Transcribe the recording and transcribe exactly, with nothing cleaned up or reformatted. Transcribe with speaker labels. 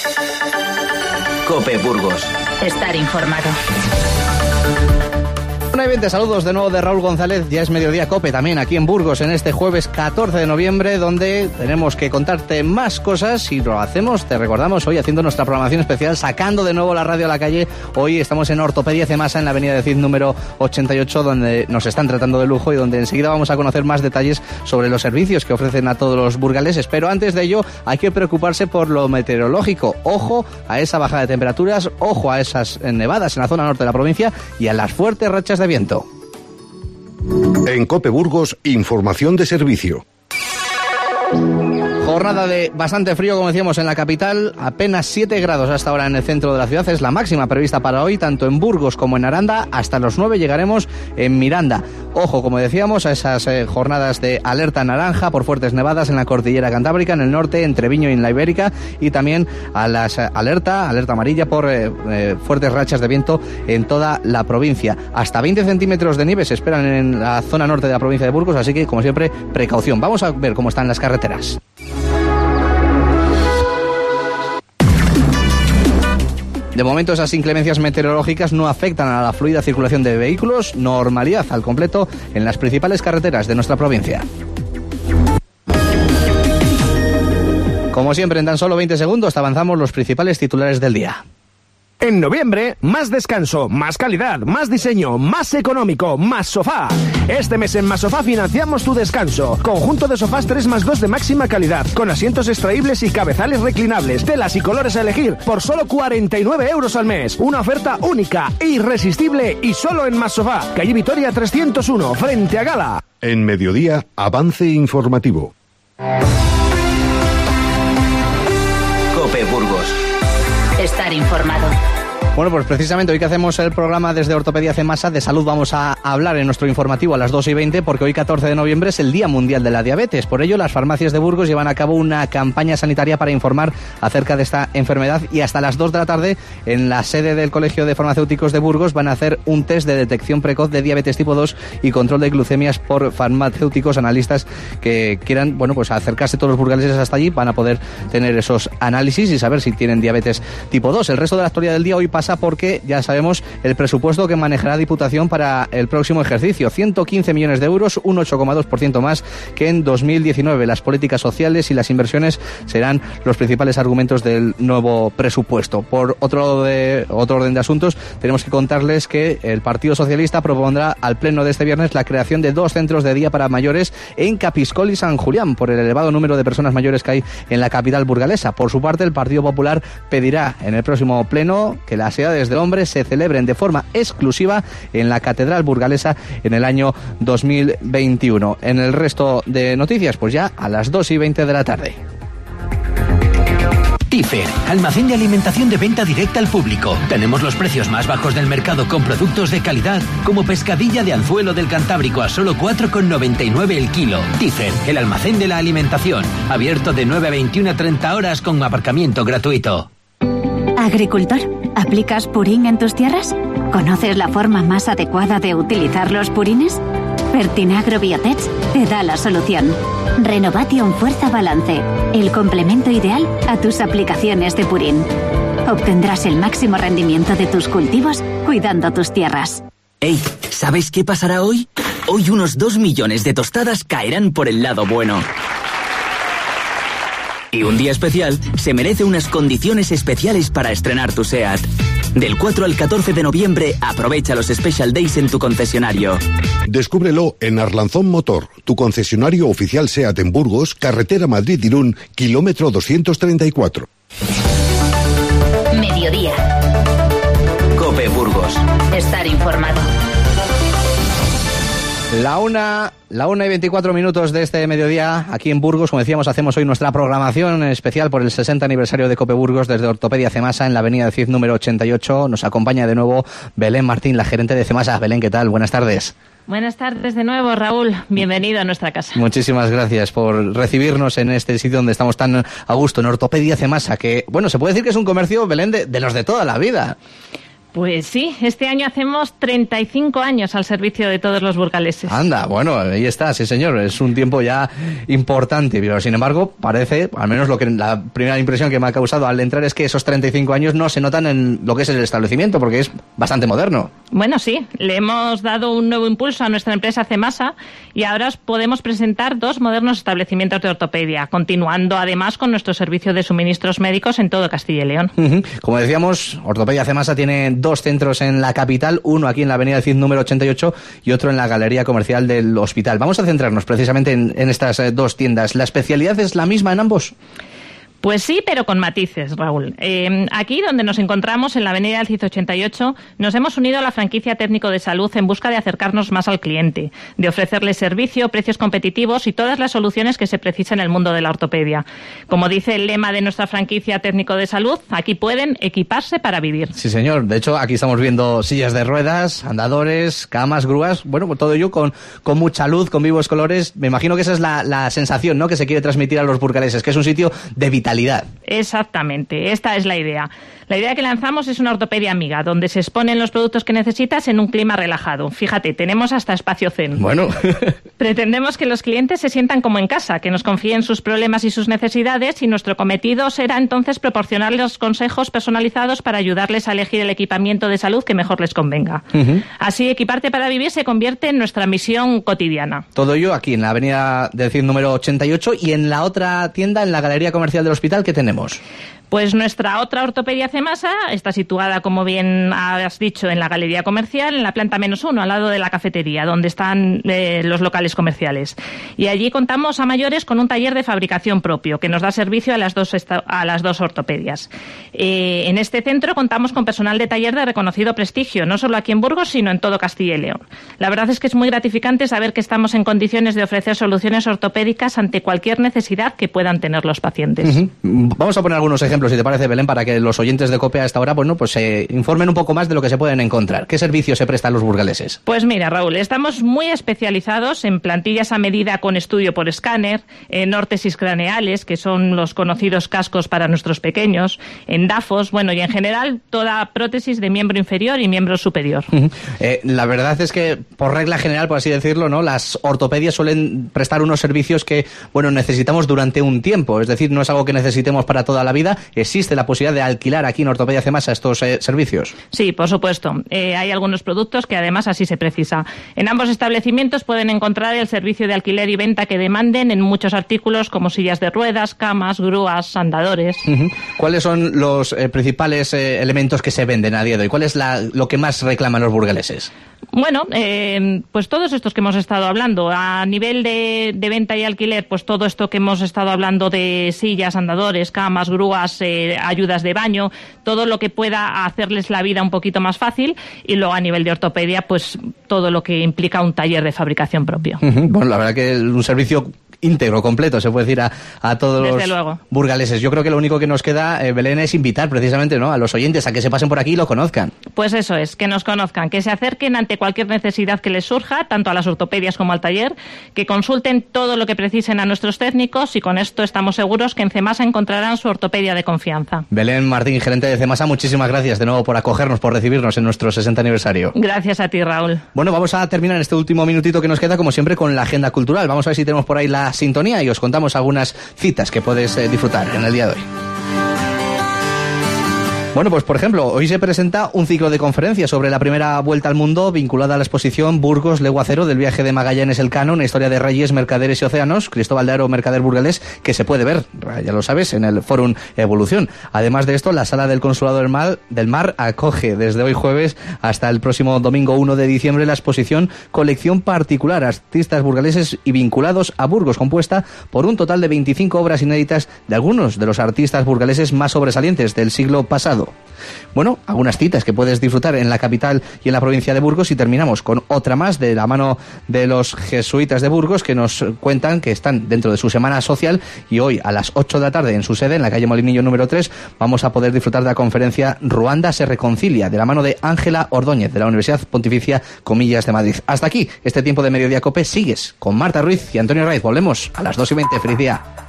Speaker 1: COPE Burgos.
Speaker 2: Estar informado.
Speaker 3: Una y veinte, saludos de nuevo de Raúl González. Ya es mediodía COPE también aquí en Burgos en este jueves catorce de noviembre, donde tenemos que contarte más cosas y lo hacemos, te recordamos, hoy haciendo nuestra programación especial, sacando de nuevo la radio a la calle. Hoy estamos en Ortopedia Cemasa, en la avenida de Cid número ochenta y ocho, donde nos están tratando de lujo y donde enseguida vamos a conocer más detalles sobre los servicios que ofrecen a todos los burgaleses. Pero antes de ello hay que preocuparse por lo meteorológico. Ojo a esa bajada de temperaturas, ojo a esas nevadas en la zona norte de la provincia y a las fuertes rachas de viento.
Speaker 4: En COPE Burgos, información de servicio.
Speaker 3: Jornada de bastante frío, como decíamos, en la capital. Apenas siete grados hasta ahora en el centro de la ciudad. Es la máxima prevista para hoy, tanto en Burgos como en Aranda. Hasta los nueve llegaremos en Miranda. Ojo, como decíamos, a esas eh, jornadas de alerta naranja por fuertes nevadas en la cordillera cantábrica, en el norte, en Treviño y en la Ibérica. Y también a las eh, alerta, alerta amarilla por eh, eh, fuertes rachas de viento en toda la provincia. Hasta veinte centímetros de nieve se esperan en la zona norte de la provincia de Burgos. Así que, como siempre, precaución. Vamos a ver cómo están las carreteras. De momento esas inclemencias meteorológicas no afectan a la fluida circulación de vehículos. Normalidad al completo en las principales carreteras de nuestra provincia. Como siempre, en tan solo veinte segundos avanzamos los principales titulares del día.
Speaker 5: En noviembre, más descanso, más calidad, más diseño, más económico, más sofá. Este mes en Más Sofá financiamos tu descanso. Conjunto de sofás tres más dos de máxima calidad, con asientos extraíbles y cabezales reclinables, telas y colores a elegir, por solo cuarenta y nueve euros al mes. Una oferta única, irresistible y solo en Más Sofá. Calle Vitoria trescientos uno, frente a Gala.
Speaker 4: En mediodía, avance informativo.
Speaker 1: COPE Burgos.
Speaker 2: Estar informado.
Speaker 3: Bueno, pues precisamente hoy que hacemos el programa desde Ortopedia Cemasa, de salud vamos a hablar en nuestro informativo a las dos y veinte, porque hoy catorce de noviembre es el Día Mundial de la Diabetes. Por ello, las farmacias de Burgos llevan a cabo una campaña sanitaria para informar acerca de esta enfermedad, y hasta las dos de la tarde en la sede del Colegio de Farmacéuticos de Burgos van a hacer un test de detección precoz de diabetes tipo dos y control de glucemias por farmacéuticos analistas que quieran, bueno, pues acercarse todos los burgaleses hasta allí. Van a poder tener esos análisis y saber si tienen diabetes tipo dos. El resto de la actualidad del día hoy pasa porque ya sabemos el presupuesto que manejará Diputación para el próximo ejercicio, ciento quince millones de euros, un ocho coma dos por ciento más que en dos mil diecinueve. Las políticas sociales y las inversiones serán los principales argumentos del nuevo presupuesto. Por otro, de, otro orden de asuntos, tenemos que contarles que el Partido Socialista propondrá al pleno de este viernes la creación de dos centros de día para mayores en Capiscol y San Julián, por el elevado número de personas mayores que hay en la capital burgalesa. Por su parte, el Partido Popular pedirá en el próximo pleno que las edades del hombre se celebren de forma exclusiva en la Catedral Burgalesa en el año dos mil veintiuno. En el resto de noticias, pues ya a las dos y veinte de la tarde.
Speaker 6: Tifer, almacén de alimentación de venta directa al público. Tenemos los precios más bajos del mercado con productos de calidad, como pescadilla de anzuelo del Cantábrico a solo cuatro con noventa y nueve el kilo. Tifer, el almacén de la alimentación, abierto de nueve a veintiuna a treinta horas con aparcamiento gratuito.
Speaker 7: Agricultor, ¿aplicas purín en tus tierras? ¿Conoces la forma más adecuada de utilizar los purines? Fertinagro Biotech te da la solución. Renovation Fuerza Balance, el complemento ideal a tus aplicaciones de purín. Obtendrás el máximo rendimiento de tus cultivos cuidando tus tierras.
Speaker 8: Ey, ¿sabes qué pasará hoy? Hoy unos dos millones de tostadas caerán por el lado bueno. Y un día especial se merece unas condiciones especiales para estrenar tu SEAT. Del cuatro al catorce de noviembre, aprovecha los Special Days en tu concesionario.
Speaker 4: Descúbrelo en Arlanzón Motor, tu concesionario oficial SEAT en Burgos, carretera Madrid-Irún, kilómetro doscientos treinta y cuatro.
Speaker 2: Mediodía.
Speaker 1: COPE Burgos.
Speaker 2: Estar informado.
Speaker 3: La una, la una y veinticuatro minutos de este mediodía, aquí en Burgos. Como decíamos, hacemos hoy nuestra programación especial por el sesenta aniversario de COPE Burgos desde Ortopedia Cemasa en la avenida de Cid número ochenta y ocho. Nos acompaña de nuevo Belén Martín, la gerente de Cemasa. Belén, ¿qué tal? Buenas tardes.
Speaker 9: Buenas tardes de nuevo, Raúl. Bienvenido a nuestra casa.
Speaker 3: Muchísimas gracias por recibirnos en este sitio donde estamos tan a gusto, en Ortopedia Cemasa, que, bueno, se puede decir que es un comercio, Belén, de, de los de toda la vida.
Speaker 9: Pues sí, este año hacemos treinta y cinco años al servicio de todos los burgaleses.
Speaker 3: Anda, bueno, ahí está, sí señor, es un tiempo ya importante, pero sin embargo parece, al menos lo que la primera impresión que me ha causado al entrar es que esos treinta y cinco años no se notan en lo que es el establecimiento, porque es bastante moderno.
Speaker 9: Bueno, sí, le hemos dado un nuevo impulso a nuestra empresa CEMASA y ahora os podemos presentar dos modernos establecimientos de ortopedia, continuando además con nuestro servicio de suministros médicos en todo Castilla y León.
Speaker 3: Uh-huh. Como decíamos, Ortopedia CEMASA tiene dos centros en la capital, uno aquí en la avenida Cid número ochenta y ocho y otro en la galería comercial del Hospital. Vamos a centrarnos precisamente en, en estas eh, dos tiendas. ¿La especialidad es la misma en ambos?
Speaker 9: Pues sí, pero con matices, Raúl. Eh, aquí, donde nos encontramos, en la avenida del Cid ochenta y ocho, nos hemos unido a la franquicia técnico de salud en busca de acercarnos más al cliente, de ofrecerle servicio, precios competitivos y todas las soluciones que se precisan en el mundo de la ortopedia. Como dice el lema de nuestra franquicia técnico de salud, aquí pueden equiparse para vivir.
Speaker 3: Sí, señor. De hecho, aquí estamos viendo sillas de ruedas, andadores, camas, grúas, bueno, pues todo ello con, con mucha luz, con vivos colores. Me imagino que esa es la, la sensación, ¿no?, que se quiere transmitir a los burgaleses, que es un sitio de vitalidad.
Speaker 9: Exactamente, esta es la idea. La idea que lanzamos es una ortopedia amiga, donde se exponen los productos que necesitas en un clima relajado. Fíjate, tenemos hasta espacio zen.
Speaker 3: Bueno.
Speaker 9: Pretendemos que los clientes se sientan como en casa, que nos confíen sus problemas y sus necesidades, y nuestro cometido será entonces proporcionarles consejos personalizados para ayudarles a elegir el equipamiento de salud que mejor les convenga. Uh-huh. Así, Equiparte para Vivir se convierte en nuestra misión cotidiana.
Speaker 3: Todo ello aquí en la avenida del Cid número ochenta y ocho, y en la otra tienda, en la galería comercial del Hospital, ¿qué tenemos?
Speaker 9: Pues nuestra otra ortopedia CEMASA está situada, como bien has dicho, en la galería comercial, en la planta menos uno, al lado de la cafetería, donde están eh, los locales comerciales. Y allí contamos a mayores con un taller de fabricación propio, que nos da servicio a las dos, esta- a las dos ortopedias. Eh, en este centro contamos con personal de taller de reconocido prestigio, no solo aquí en Burgos, sino en todo Castilla y León. La verdad es que es muy gratificante saber que estamos en condiciones de ofrecer soluciones ortopédicas ante cualquier necesidad que puedan tener los pacientes.
Speaker 3: Uh-huh. Vamos a poner algunos ejemplos, si te parece, Belén, para que los oyentes de COPE a esta hora, bueno, pues se eh, informen un poco más de lo que se pueden encontrar. ¿Qué servicios se prestan los burgaleses?
Speaker 9: Pues mira, Raúl, estamos muy especializados en plantillas a medida con estudio por escáner, en órtesis craneales, que son los conocidos cascos para nuestros pequeños, en dafos, bueno, y en general toda prótesis de miembro inferior y miembro superior.
Speaker 3: Uh-huh. Eh, la verdad es que, por regla general, por así decirlo, ¿no?, las ortopedias suelen prestar unos servicios que, bueno, necesitamos durante un tiempo. Es decir, no es algo que necesitemos para toda la vida. ¿Existe la posibilidad de alquilar aquí en Ortopedia CEMASA estos eh, servicios?
Speaker 9: Sí, por supuesto. Eh, hay algunos productos que además así se precisa. En ambos establecimientos pueden encontrar el servicio de alquiler y venta que demanden en muchos artículos como sillas de ruedas, camas, grúas, andadores.
Speaker 3: Uh-huh. ¿Cuáles son los eh, principales eh, elementos que se venden a día de hoy? ¿Cuál es la, lo que más reclaman los burgaleses?
Speaker 9: Bueno, eh, pues todos estos que hemos estado hablando. A nivel de, de venta y alquiler, pues todo esto que hemos estado hablando de sillas, andadores, camas, grúas, eh, ayudas de baño, todo lo que pueda hacerles la vida un poquito más fácil. Y luego a nivel de ortopedia, pues todo lo que implica un taller de fabricación propio.
Speaker 3: Uh-huh. Bueno, la verdad que es un servicio íntegro, completo, se puede decir, a, a todos
Speaker 9: Desde
Speaker 3: los
Speaker 9: luego.
Speaker 3: burgaleses. Yo creo que lo único que nos queda, eh, Belén, es invitar precisamente, ¿no?, a los oyentes a que se pasen por aquí y lo conozcan.
Speaker 9: Pues eso es, que nos conozcan, que se acerquen ante cualquier necesidad que les surja, tanto a las ortopedias como al taller, que consulten todo lo que precisen a nuestros técnicos, y con esto estamos seguros que en CEMASA encontrarán su ortopedia de confianza.
Speaker 3: Belén Martín, gerente de CEMASA, muchísimas gracias de nuevo por acogernos, por recibirnos en nuestro sesenta aniversario.
Speaker 9: Gracias a ti, Raúl.
Speaker 3: Bueno, vamos a terminar en este último minutito que nos queda, como siempre, con la agenda cultural. Vamos a ver si tenemos por ahí la sintonía y os contamos algunas citas que puedes eh, disfrutar en el día de hoy. Bueno, pues por ejemplo, hoy se presenta un ciclo de conferencias sobre la primera vuelta al mundo vinculada a la exposición Burgos, Legua Cero, del viaje de Magallanes Elcano, una historia de reyes, mercaderes y océanos, Cristóbal de Haro, mercader burgalés, que se puede ver, ya lo sabes, en el Fórum Evolución. Además de esto, la Sala del Consulado del Mar, del Mar acoge desde hoy jueves hasta el próximo domingo uno de diciembre la exposición Colección Particular, artistas burgaleses y vinculados a Burgos, compuesta por un total de veinticinco obras inéditas de algunos de los artistas burgaleses más sobresalientes del siglo pasado. Bueno, algunas citas que puedes disfrutar en la capital y en la provincia de Burgos, y terminamos con otra más de la mano de los jesuitas de Burgos, que nos cuentan que están dentro de su semana social, y hoy a las ocho de la tarde en su sede, en la calle Molinillo número tres, vamos a poder disfrutar de la conferencia Ruanda se reconcilia, de la mano de Ángela Ordóñez, de la Universidad Pontificia Comillas de Madrid. Hasta aquí este tiempo de Mediodía Cope. Sigues con Marta Ruiz y Antonio Raiz. Volvemos a las dos y veinte. Feliz día.